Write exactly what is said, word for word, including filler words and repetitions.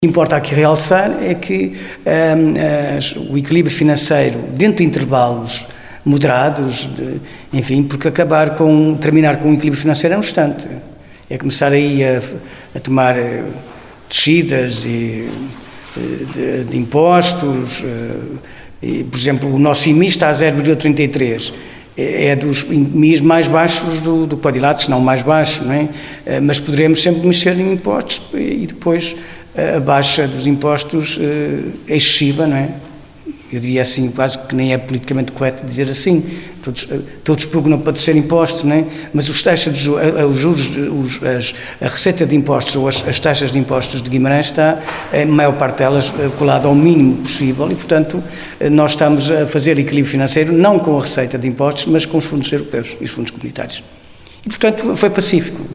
O que importa aqui realçar é que um, as, o equilíbrio financeiro dentro de intervalos moderados, de, enfim, porque acabar com, terminar com um equilíbrio financeiro é um instante. É começar aí a, a tomar uh, descidas e, de, de impostos. Uh, e, por exemplo, o nosso I M I está a zero vírgula trinta e três. É dos I M Is mais baixos do, do Quadrilátero, se não mais baixo, não é? Uh, mas poderemos sempre mexer em impostos e depois a baixa dos impostos uh, é excessiva, não é? Eu diria assim, quase que nem é politicamente correto dizer assim, todos, todos pugnam para descer impostos, não é? Mas os taxas de os juros, os, as, a receita de impostos ou as, as taxas de impostos de Guimarães está, a maior parte delas, colada ao mínimo possível e, portanto, nós estamos a fazer equilíbrio financeiro não com a receita de impostos, mas com os fundos europeus e os fundos comunitários. E, portanto, foi pacífico.